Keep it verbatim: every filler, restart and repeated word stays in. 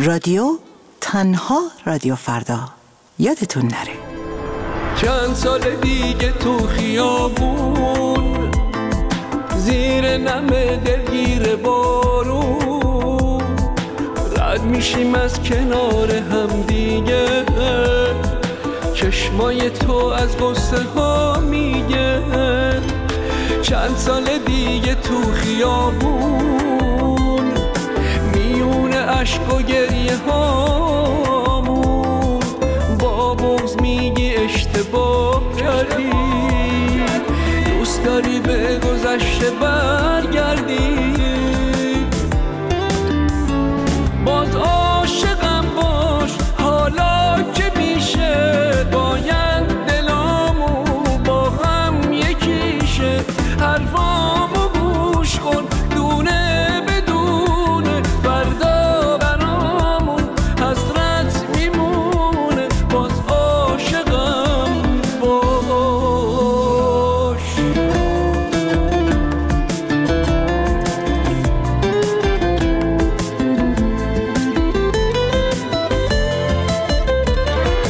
رادیو تنها رادیو فردا یادتون نره. چند سال دیگه تو خیابون زیر نم دلگیر بارون رد میشیم از کنار هم دیگه، چشمای تو از غصه ها میگه. چند سال دیگه تو خیابون میونه عشق و گریه هامون با بغض میگی اشتباه کردی، دوست داری به گذشته